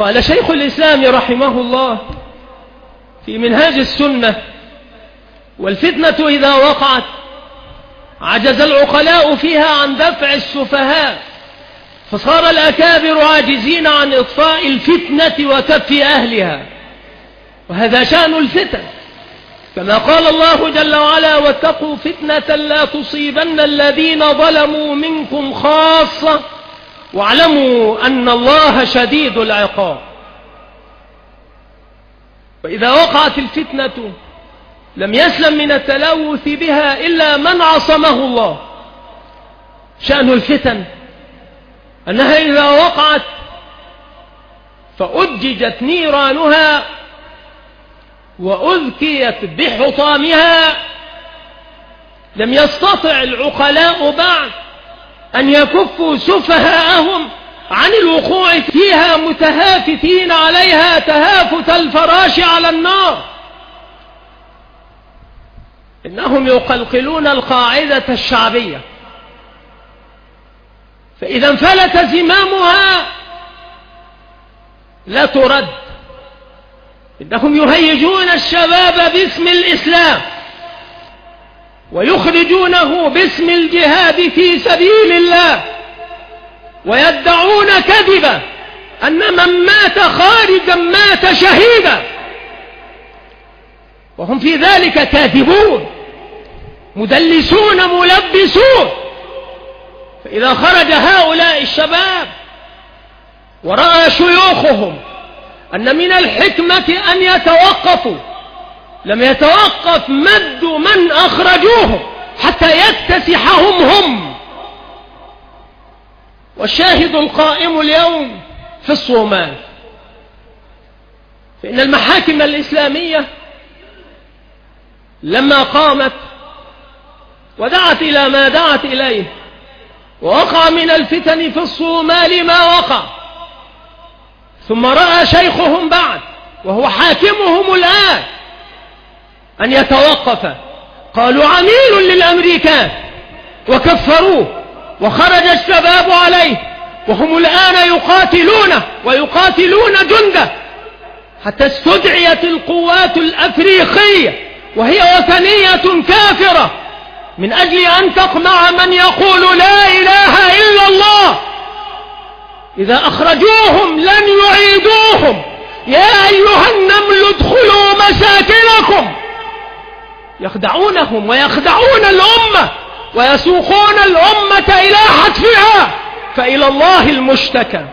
قال شيخ الإسلام رحمه الله في منهاج السنة: والفتنة إذا وقعت عجز العقلاء فيها عن دفع السفهاء، فصار الأكابر عاجزين عن إطفاء الفتنة وكف أهلها، وهذا شأن الفتن، كما قال الله جل وعلا: واتقوا فتنة لا تصيبن الذين ظلموا منكم خاصة واعلموا أن الله شديد العقاب. وإذا وقعت الفتنة لم يسلم من التلوث بها إلا من عصمه الله. شأن الفتن أنها إذا وقعت فأججت نيرانها وأذكيت بحطامها، لم يستطع العقلاء بعد أن يكفوا سفهاءهم عن الوقوع فيها متهافتين عليها تهافت الفراش على النار. إنهم يقلقلون القاعدة الشعبية، فإذا انفلت زمامها لا ترد. إنهم يهيجون الشباب باسم الإسلام ويخرجونه باسم الجهاد في سبيل الله، ويدعون كذبا أن من مات خارجا مات شهيدا، وهم في ذلك كاذبون مدلسون ملبسون. فإذا خرج هؤلاء الشباب ورأى شيوخهم أن من الحكمة أن يتوقفوا، لم يتوقف مد من أخرجوهم حتى يكتسحهم هم. والشاهد القائم اليوم في الصومال، فإن المحاكم الإسلامية لما قامت ودعت إلى ما دعت إليه ووقع من الفتن في الصومال ما وقع، ثم رأى شيخهم بعد وهو حاكمهم الآن أن يتوقف، قالوا عميل للأمريكان وكفروه، وخرج الشباب عليه وهم الآن يقاتلونه ويقاتلون جنده، حتى استدعيت القوات الأفريقية وهي وثنية كافرة من أجل أن تقمع من يقول لا إله إلا الله. إذا أخرجوهم لن يعيدوهم. يا أيها النمل ادخلوا مساكنكم. يخدعونهم ويخدعون الأمة ويسوقون الأمة إلى حتفها، فإلى الله المشتكى.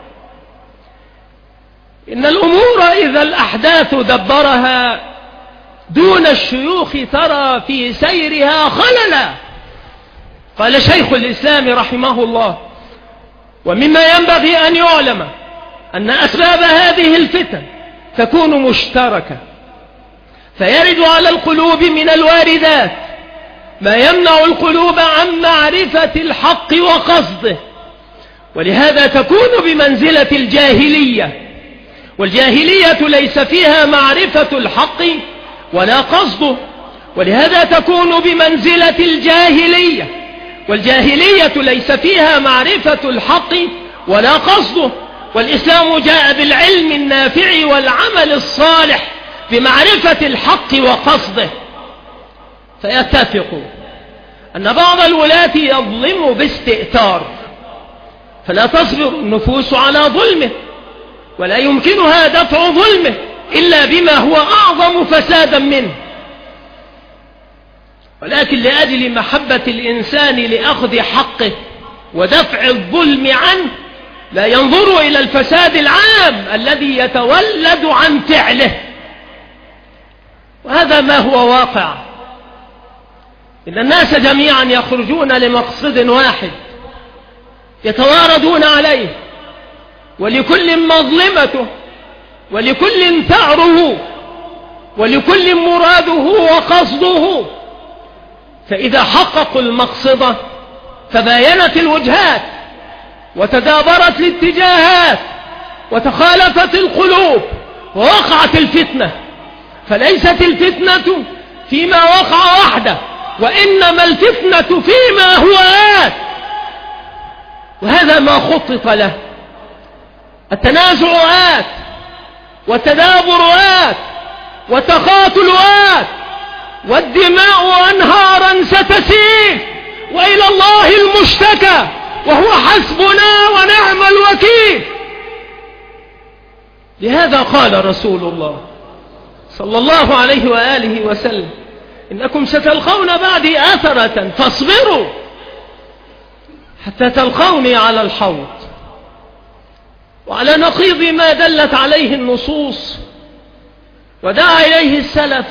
إن الأمور إذا الأحداث دبرها دون الشيوخ ترى في سيرها خللا. قال شيخ الإسلام رحمه الله: ومما ينبغي أن يعلم أن أسباب هذه الفتن تكون مشتركة، فيرد على القلوب من الواردات ما يمنع القلوب عن معرفة الحق وقصده، ولهذا تكون بمنزلة الجاهلية، والجاهلية ليس فيها معرفة الحق ولا قصده، ولهذا تكون بمنزلة الجاهلية، والجاهلية ليس فيها معرفة الحق ولا قصده. والإسلام جاء بالعلم النافع والعمل الصالح بمعرفة الحق وقصده. فيتفق أن بعض الولاة يظلم باستئثار، فلا تصبر النفوس على ظلمه، ولا يمكنها دفع ظلمه إلا بما هو أعظم فسادا منه. ولكن لأجل محبة الإنسان لأخذ حقه ودفع الظلم عنه لا ينظر إلى الفساد العام الذي يتولد عن فعله، وهذا ما هو واقع. إن الناس جميعا يخرجون لمقصد واحد يتواردون عليه، ولكل مظلمته، ولكل ثأره، ولكل مراده وقصده. فإذا حققوا المقصد تباينت الوجهات وتدابرت الاتجاهات وتخالفت القلوب ووقعت الفتنة. فليست الفتنة فيما وقع وحده، وإنما الفتنة فيما هو آت، وهذا ما خطط له. التنازعات والتدابرات والتقاتلات والدماء أنهارا ستسيل، وإلى الله المشتكى وهو حسبنا ونعم الوكيل. لهذا قال رسول الله صلى الله عليه وآله وسلم: إنكم ستلقون بعدي آثرة فاصبروا حتى تلقوني على الحوض. وعلى نقيض ما دلت عليه النصوص ودعا إليه السلف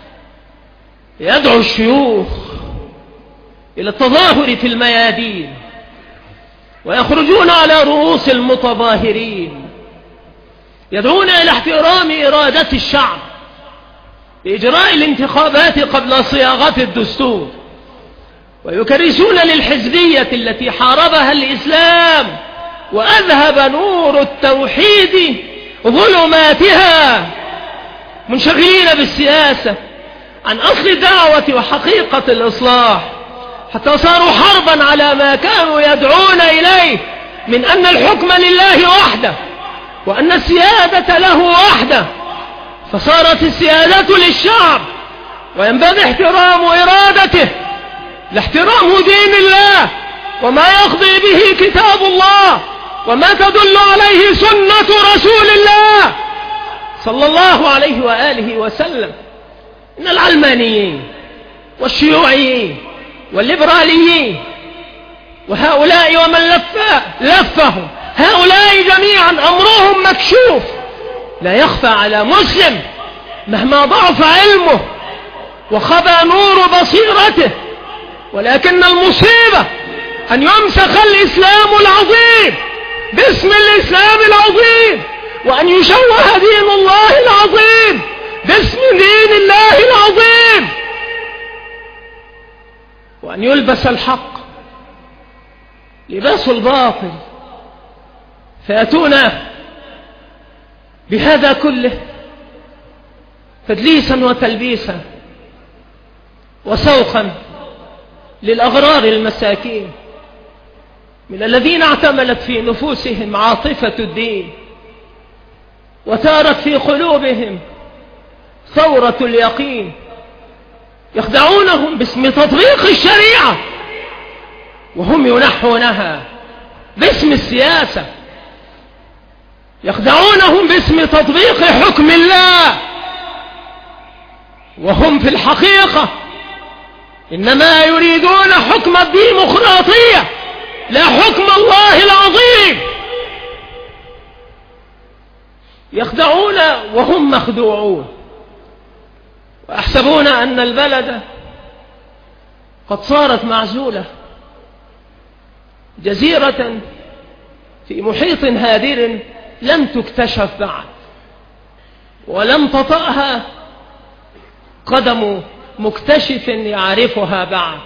يدعو الشيوخ إلى التظاهر في الميادين، ويخرجون على رؤوس المتظاهرين يدعون إلى احترام إرادة الشعب بإجراء الانتخابات قبل صياغة الدستور، ويكرسون للحزبية التي حاربها الإسلام وأذهب نور التوحيد ظلماتها، منشغلين بالسياسة عن أصل الدعوة وحقيقة الإصلاح، حتى صاروا حربا على ما كانوا يدعون إليه من أن الحكم لله وحده وأن السيادة له وحده، فصارت السيادة للشعب وينبغي احترام إرادته، لاحترام دين الله وما يقضي به كتاب الله وما تدل عليه سنة رسول الله صلى الله عليه وآله وسلم. إن العلمانيين والشيوعيين والليبراليين وهؤلاء ومن لفهم هؤلاء جميعا أمرهم مكشوف، لا يخفى على مسلم مهما ضعف علمه وخبى نور بصيرته، ولكن المصيبة أن يمسخ الإسلام العظيم باسم الإسلام العظيم، وأن يشوه دين الله العظيم باسم دين الله العظيم، وأن يلبس الحق لباس الباطل، فيأتون بهذا كله تدليسا وتلبيسا وسوقا للأغرار المساكين من الذين اعتملت في نفوسهم عاطفة الدين وثارت في قلوبهم ثورة اليقين، يخدعونهم باسم تطبيق الشريعة وهم ينحونها باسم السياسة، يخدعونهم باسم تطبيق حكم الله وهم في الحقيقة إنما يريدون حكم الديمقراطية لا حكم الله العظيم. يخدعون وهم مخدوعون، ويحسبون أن البلد قد صارت معزولة جزيرة في محيط هادر لم تكتشف بعد ولم تطأها قدم مكتشف يعرفها بعد،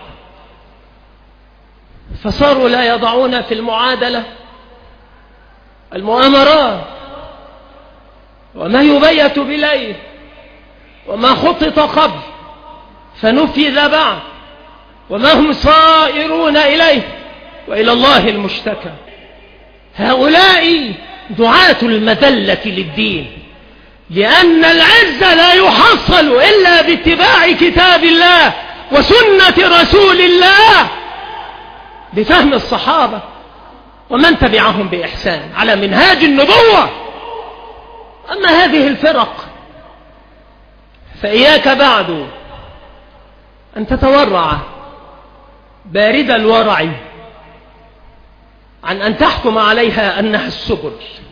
فصاروا لا يضعون في المعادلة المؤامرات وما يبيت بليل وما خطط قبل فنفذ بعد وما هم صائرون إليه، وإلى الله المشتكى. هؤلاء دعاة المذلة للدين، لأن العز لا يحصل إلا باتباع كتاب الله وسنة رسول الله بفهم الصحابة ومن تبعهم بإحسان على منهاج النبوة. أما هذه الفرق فإياك بعد أن تتورع بارد الورع عن أن تحكم عليها أنها السبل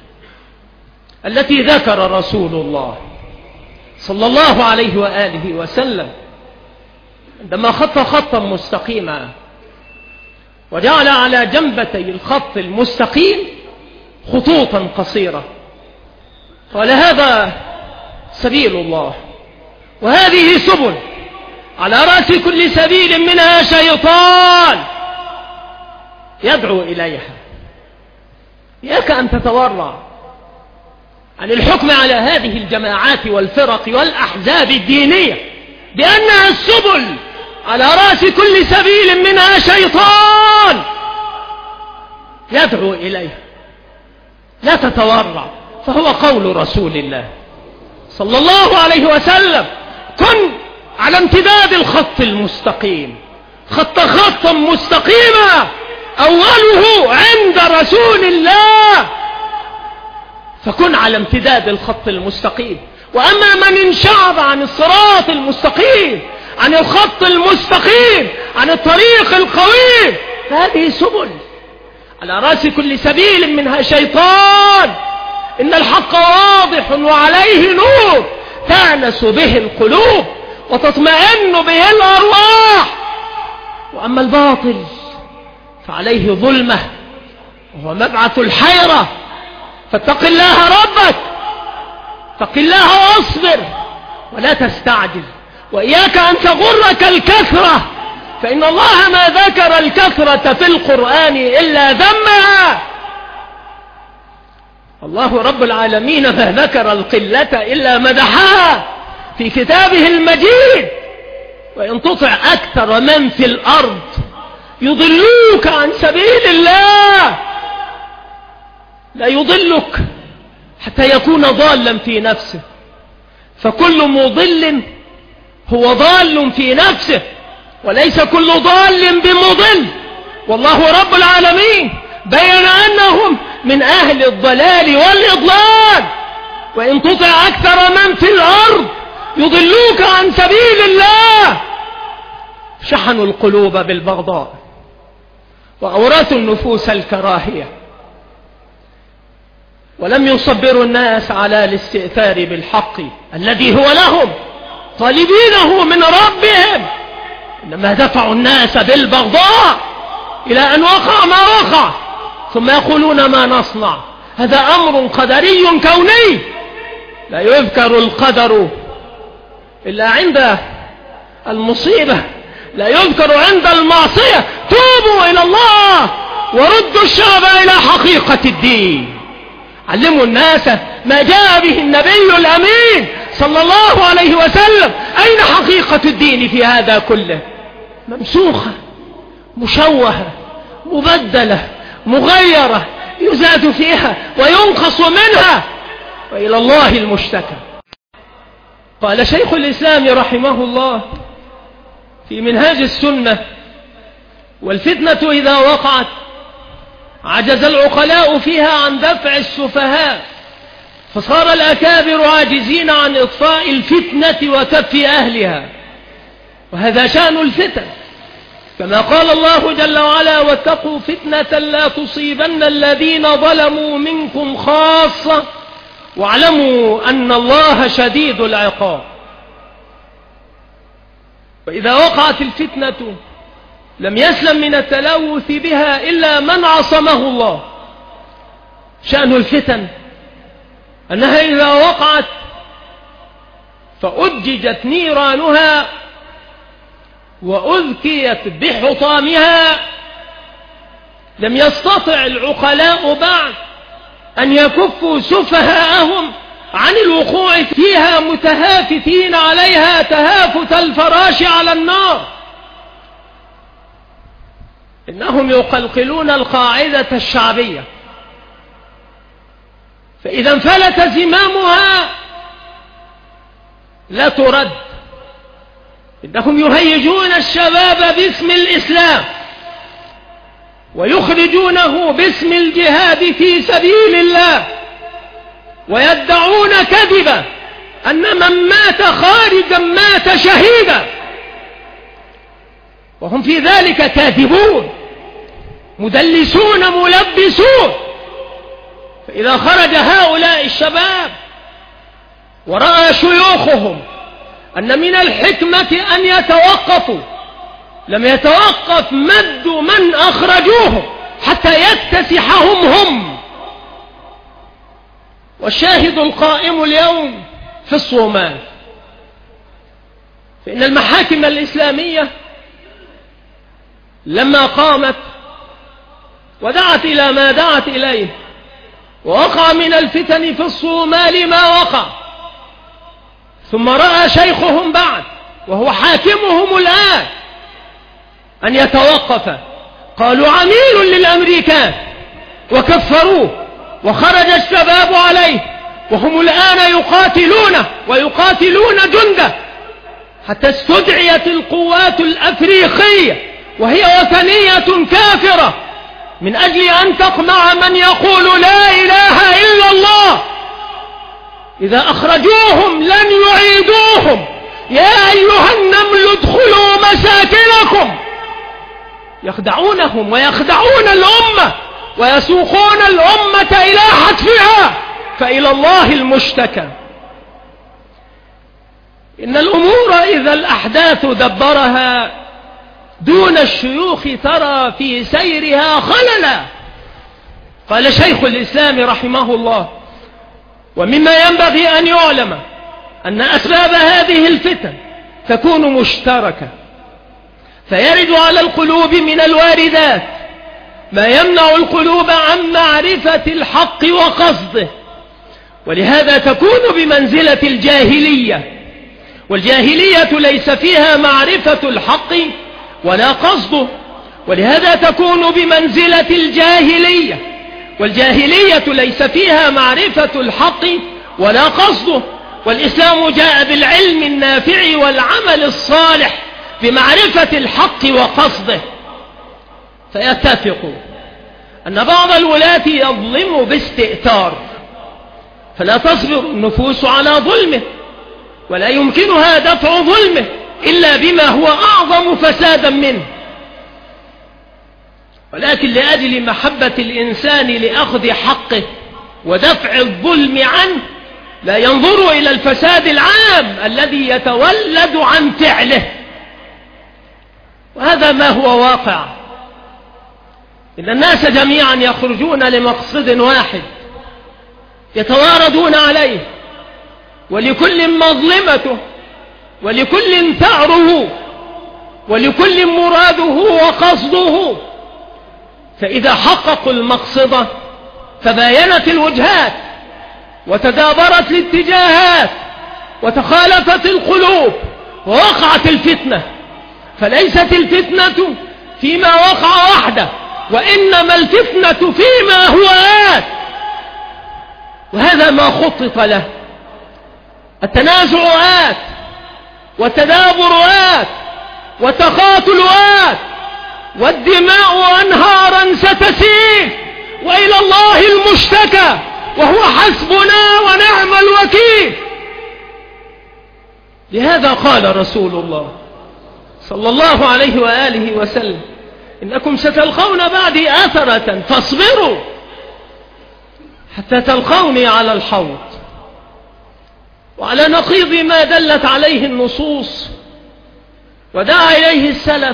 التي ذكر رسول الله صلى الله عليه وآله وسلم عندما خط خطا مستقيما وجعل على جنبتي الخط المستقيم خطوطا قصيرة، قال: هذا سبيل الله وهذه سبل، على رأس كل سبيل منها شيطان يدعو إليها. إياك أن تتورع عن الحكم على هذه الجماعات والفرق والأحزاب الدينية بأنها السبل، على رأس كل سبيل منها شيطان يدعو إليها. لا تتورع، فهو قول رسول الله صلى الله عليه وسلم: كن على امتداد الخط المستقيم، خطا مستقيما أوله عند رسول الله، فكن على امتداد الخط المستقيم. وأما من انشعب عن الصراط المستقيم، عن الخط المستقيم، عن الطريق القويم، فهذه سبل على رأس كل سبيل منها شيطان. إن الحق واضح وعليه نور تأنس به القلوب وتطمئن به الأرواح، وأما الباطل فعليه ظلمة وهو مبعث الحيرة. فاتق الله ربك، اتق الله واصبر ولا تستعجل، وإياك أن تغرك الكثرة، فإن الله ما ذكر الكثرة في القرآن إلا ذمها. الله رب العالمين ما ذكر القلة إلا مدحها في كتابه المجيد. وإن تطع أكثر من في الأرض يضلوك عن سبيل الله، لا يضلك حتى يكون ضالا في نفسه، فكل مضل هو ضال في نفسه، وليس كل ضال بمضل. والله رب العالمين بين أنهم من أهل الضلال والإضلال. وإن تطع أكثر من في الأرض يضلوك عن سبيل الله. شحنوا القلوب بالبغضاء وأورثوا النفوس الكراهية، ولم يصبروا الناس على الاستئثار بالحق الذي هو لهم طالبينه من ربهم، إنما دفعوا الناس بالبغضاء إلى أن وقع ما وقع، ثم يقولون ما نصنع. هذا أمر قدري كوني، لا يذكر القدر إلا عند المصيبة، لا يذكر عند المعصية. توبوا إلى الله وردوا الشعب إلى حقيقة الدين. علموا الناس ما جاء به النبي الأمين صلى الله عليه وسلم. أين حقيقة الدين في هذا كله؟ ممسوخة، مشوهة، مبدلة، مغيرة، يزاد فيها وينقص منها، وإلى الله المشتكى. قال شيخ الإسلام رحمه الله في منهاج السنة: والفتنة إذا وقعت عجز العقلاء فيها عن دفع السفهاء، فصار الأكابر عاجزين عن إطفاء الفتنة وكف أهلها، وهذا شأن الفتن، كما قال الله جل وعلا: واتقوا فتنة لا تصيبن الذين ظلموا منكم خاصة واعلموا أن الله شديد العقاب. وإذا وقعت الفتنة لم يسلم من التلوث بها إلا من عصمه الله. شأن الفتن أنها إذا وقعت فأججت نيرانها وأذكيت بحطامها، لم يستطع العقلاء بعد أن يكفوا سفهاءهم عن الوقوع فيها متهافتين عليها تهافت الفراش على النار. إنهم يقلقلون القاعدة الشعبية، فإذا انفلت زمامها لا ترد. إنهم يهيجون الشباب باسم الإسلام ويخرجونه باسم الجهاد في سبيل الله، ويدعون كذبا أن من مات خارجا مات شهيدا، وهم في ذلك كاذبون مدلسون ملبسون. فإذا خرج هؤلاء الشباب ورأى شيوخهم أن من الحكمة أن يتوقفوا، لم يتوقف مد من أخرجوهم حتى يكتسحهم هم. والشاهد القائم اليوم في الصومال، فإن المحاكم الإسلامية لما قامت ودعت إلى ما دعت إليه، ووقع من الفتن في الصومال ما وقع، ثم رأى شيخهم بعد وهو حاكمهم الآن أن يتوقف، قالوا عميل للأمريكان وكفروه وخرج الشباب عليه، وهم الآن يقاتلونه ويقاتلون جنده، حتى استدعيت القوات الأفريقية وهي وثنية كافرة من أجل أن تقمع من يقول لا إله إلا الله. إذا أخرجوهم لن يعيدوهم. يا أيها النمل ادخلوا مساكنكم. يخدعونهم ويخدعون الأمة ويسوقون الأمة إلى حتفها، فإلى الله المشتكى. إن الأمور إذا الأحداث دبرها دون الشيوخ ترى في سيرها خللا. قال شيخ الإسلام رحمه الله: ومما ينبغي أن يعلم أن أسباب هذه الفتن تكون مشتركة، فيرد على القلوب من الواردات ما يمنع القلوب عن معرفة الحق وقصده، ولهذا تكون بمنزلة الجاهلية، والجاهلية ليس فيها معرفة الحق ولا قصده، ولهذا تكون بمنزلة الجاهلية، والجاهلية ليس فيها معرفة الحق ولا قصده. والإسلام جاء بالعلم النافع والعمل الصالح بمعرفة الحق وقصده. فيتفق أن بعض الولاة يظلم باستئثار، فلا تصبر النفوس على ظلمه، ولا يمكنها دفع ظلمه إلا بما هو أعظم فسادا منه. ولكن لأجل محبة الإنسان لأخذ حقه ودفع الظلم عنه لا ينظر إلى الفساد العام الذي يتولد عن فعله، وهذا ما هو واقع. إن الناس جميعا يخرجون لمقصد واحد يتواردون عليه، ولكل مظلمته، ولكل ثأره، ولكل مراده وقصده. فإذا حققوا المقصد تباينت الوجهات وتدابرت الاتجاهات وتخالفت القلوب ووقعت الفتنة. فليست الفتنة فيما وقع وحده، وإنما الفتنة فيما هو آت، وهذا ما خطط له. التنازع آت، والتدابر آت، والتقاتل آت، والدماء أنهارا ستسيل، وإلى الله المشتكى، وهو حسبنا ونعم الوكيل. لهذا قال رسول الله صلى الله عليه وآله وسلم: إنكم ستلقون بعدي آثرة فاصبروا حتى تلقوني على الحوض. وعلى نقيض ما دلت عليه النصوص ودعا إليه السلف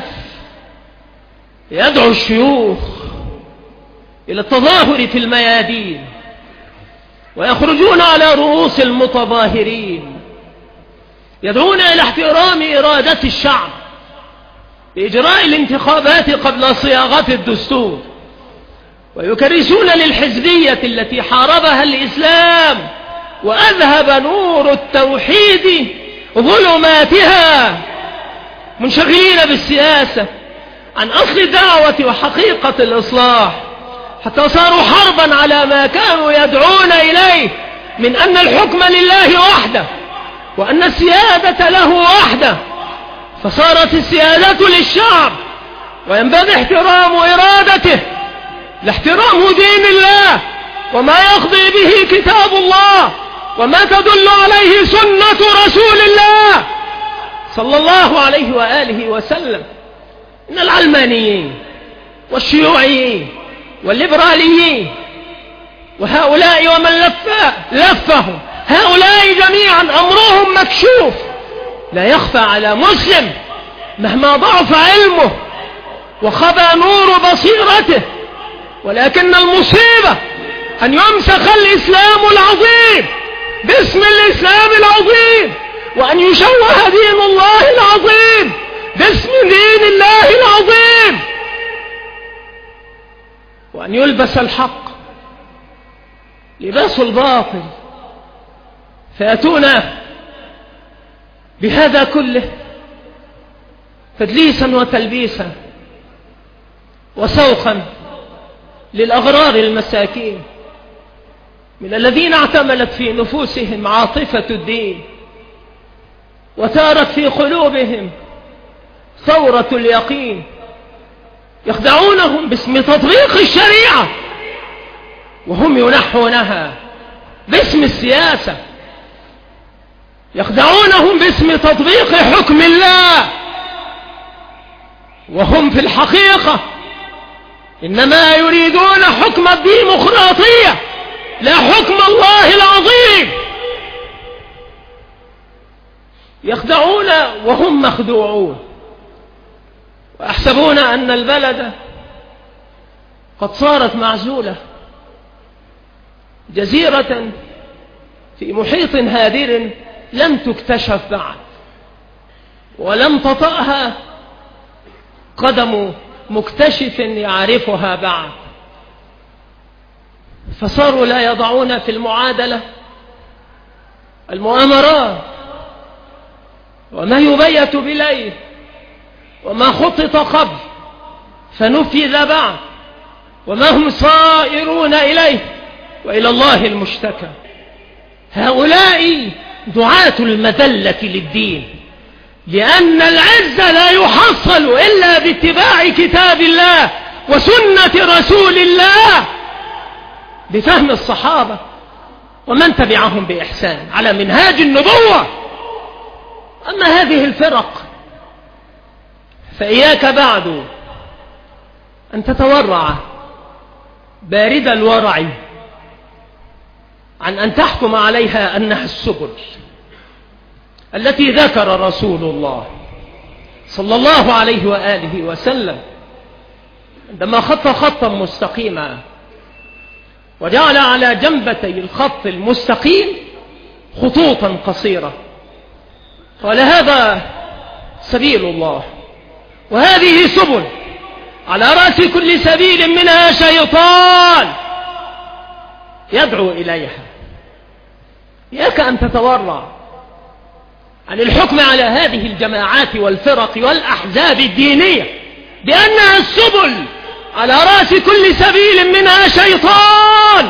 يدعو الشيوخ إلى التظاهر في الميادين، ويخرجون على رؤوس المتظاهرين، يدعون إلى احترام إرادة الشعب بإجراء الانتخابات قبل صياغة الدستور، ويكرسون للحزبية التي حاربها الإسلام وأذهب نور التوحيد ظلماتها، منشغلين بالسياسة عن أصل الدعوة وحقيقة الإصلاح، حتى صاروا حربا على ما كانوا يدعون إليه من أن الحكم لله وحده، وأن السيادة له وحده. فصارت السيادة للشعب، وينبغي احترام إرادته، لاحترام دين الله وما يقضي به كتاب الله وما تدل عليه سنة رسول الله صلى الله عليه وآله وسلم. إن العلمانيين والشيوعيين والليبراليين وهؤلاء ومن لفهم، هؤلاء جميعا أمرهم مكشوف، لا يخفى على مسلم مهما ضعف علمه وخبى نور بصيرته. ولكن المصيبة أن يمسخ الإسلام العظيم باسم الإسلام العظيم، وأن يشوه دين الله العظيم باسم دين الله العظيم، وأن يلبس الحق لباس الباطل، فيأتون بهذا كله تدليسا وتلبيسا وسوقا للأغرار المساكين. من الذين اعتملت في نفوسهم عاطفة الدين وثارت في قلوبهم ثورة اليقين، يخدعونهم باسم تطبيق الشريعة وهم ينحونها باسم السياسة، يخدعونهم باسم تطبيق حكم الله وهم في الحقيقة إنما يريدون حكم الديمقراطية لا حكم الله العظيم. يخدعون وهم مخدوعون، ويحسبون أن البلد قد صارت معزولة، جزيرة في محيط هادر لم تكتشف بعد ولم تطأها قدم مكتشف يعرفها بعد، فصاروا لا يضعون في المعادلة المؤامرات وما يبيت بليل وما خطط قبل فنفذ بعد وما هم صائرون إليه وإلى الله المشتكى. هؤلاء دعاة المذلة للدين، لأن العز لا يحصل إلا باتباع كتاب الله وسنة رسول الله بفهم الصحابة ومن تبعهم بإحسان على منهاج النبوة. أما هذه الفرق فإياك بعد أن تتورع بارد الورع عن أن تحكم عليها أنها السبل التي ذكر رسول الله صلى الله عليه وآله وسلم عندما خط خطا مستقيما وجعل على جنبتي الخط المستقيم خطوطا قصيرة، قال هذا سبيل الله وهذه سبل، على رأس كل سبيل منها شيطان يدعو إليها. إياك أن تتورع عن الحكم على هذه الجماعات والفرق والأحزاب الدينية بأنها السبل، على رأس كل سبيل منها شيطان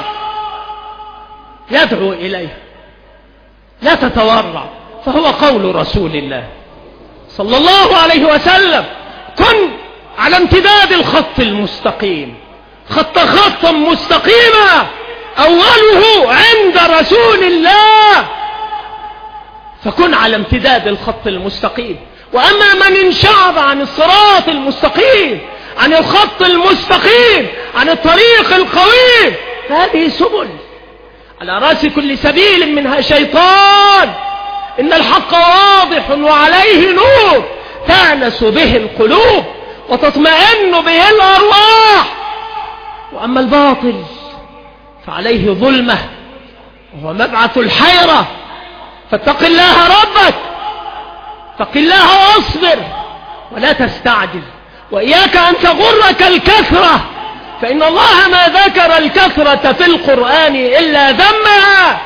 يدعو إليها. لا تتورع، فهو قول رسول الله صلى الله عليه وسلم: كن على امتداد الخط المستقيم، خطا مستقيما أوله عند رسول الله، فكن على امتداد الخط المستقيم. وأما من انشعب عن الصراط المستقيم، عن الخط المستقيم، عن الطريق القويم، فهذه سبل، على رأس كل سبيل منها شيطان. إن الحق واضح وعليه نور تأنس به القلوب وتطمئن به الأرواح، وأما الباطل فعليه ظلمة وهو مبعث الحيرة. فاتق الله ربك، اتق الله واصبر ولا تستعجل، وإياك أن تغرك الكثرة، فإن الله ما ذكر الكثرة في القرآن إلا ذمها.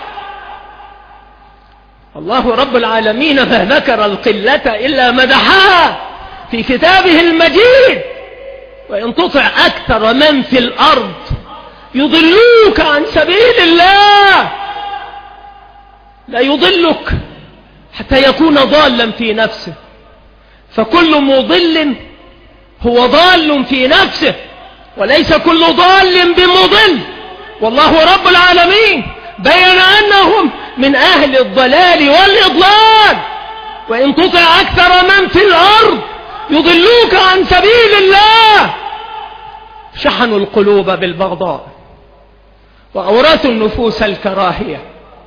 الله رب العالمين ما ذكر القلة إلا مدحها في كتابه المجيد. وإن تطع أكثر من في الأرض يضلوك عن سبيل الله، لا يضلك حتى يكون ضالا في نفسه، فكل مضل هو ضال في نفسه، وليس كل ضال بمضل. والله رب العالمين بين أنهم من أهل الضلال والإضلال. وإن تطع أكثر من في الأرض يضلوك عن سبيل الله. شحنوا القلوب بالبغضاء وأورثوا النفوس الكراهية،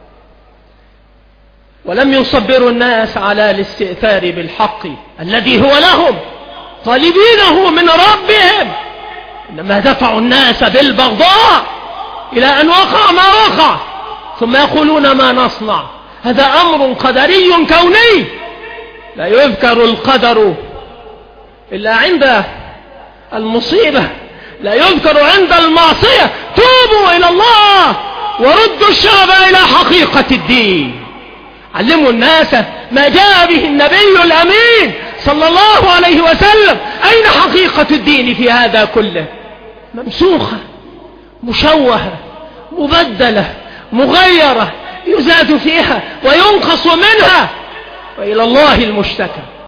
ولم يصبروا الناس على الاستئثار بالحق الذي هو لهم طالبينه من ربهم، إنما دفعوا الناس بالبغضاء إلى أن وقع ما وقع، ثم يقولون ما نصنع. هذا أمر قدري كوني، لا يذكر القدر إلا عند المصيبة، لا يذكر عند المعصية. توبوا إلى الله وردوا الشعب إلى حقيقة الدين. علموا الناس ما جاء به النبي الأمين صلى الله عليه وسلم. أين حقيقة الدين في هذا كله؟ ممسوخة، مشوهة، مبدلة، مغيرة يزاد فيها وينقص منها، وإلى الله المشتكى.